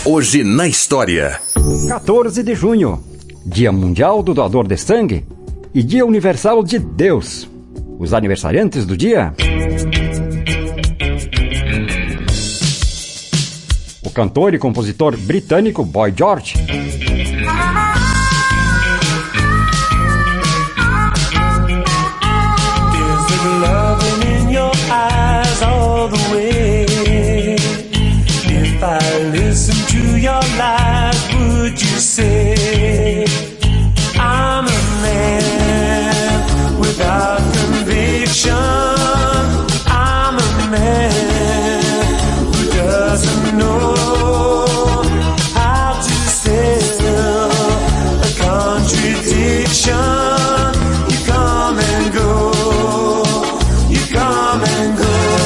Hoje na história. 14 de junho, Dia Mundial do Doador de Sangue e Dia Universal de Deus. Os aniversariantes do dia: o cantor e compositor britânico Boy George, your life, would you say I'm a man without conviction? I'm a man who doesn't know how to sell a contradiction. You come and go, you come and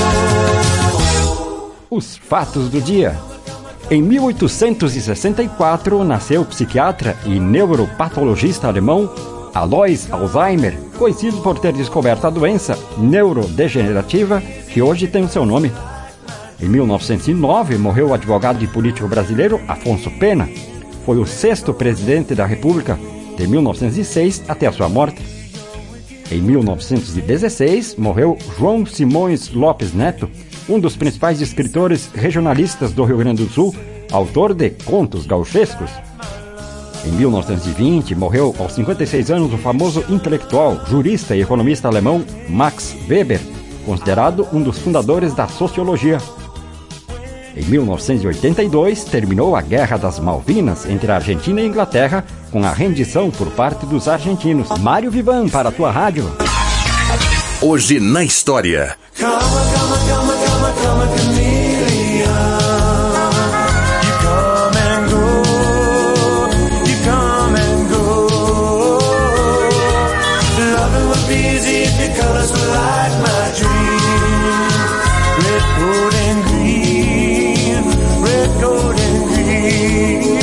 go. Os fatos do dia. Em 1864, nasceu o psiquiatra e neuropatologista alemão Alois Alzheimer, conhecido por ter descoberto a doença neurodegenerativa que hoje tem o seu nome. Em 1909, morreu o advogado e político brasileiro Afonso Pena. Foi o 6º presidente da República, de 1906 até a sua morte. Em 1916, morreu João Simões Lopes Neto, um dos principais escritores regionalistas do Rio Grande do Sul, autor de contos gauchescos. Em 1920, morreu aos 56 anos o famoso intelectual, jurista e economista alemão Max Weber, considerado um dos fundadores da sociologia. Em 1982, terminou a Guerra das Malvinas entre a Argentina e a Inglaterra, com a rendição por parte dos argentinos. Mário Vivan, para a tua rádio. Hoje na história. Come a chameleon. You come and go, you come and go. Loving would be easy if your colors were like my dream. Red, gold and green, red, gold and green.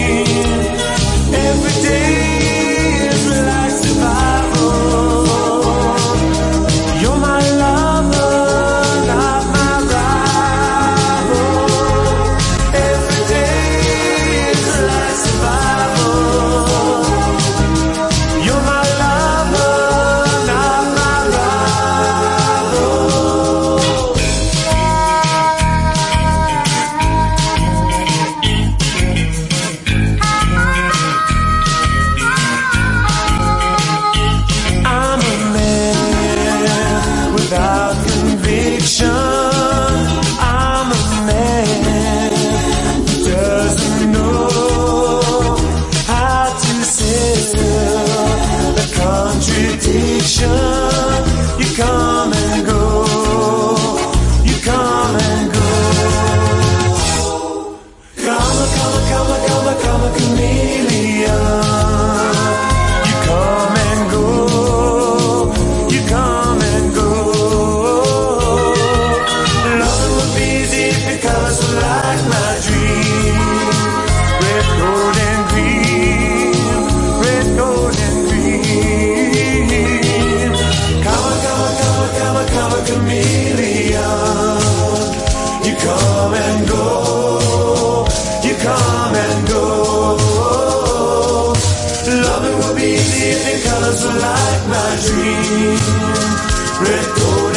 Every day is like survival. You're my lover, not my rival. Every day is like survival. You're my lover, not my rival. I'm a man without conviction. I'm a man who doesn't know how to sell the contradiction. You come and go, you come and go. Come a chameleon. You come and go, you come and go. Loving would be easy if your colors were like my dream. Red, gold and green, red, gold and green. Come a chameleon. You come and go, you come and go. Loving would be easy if your colors were like my dream. Red, gold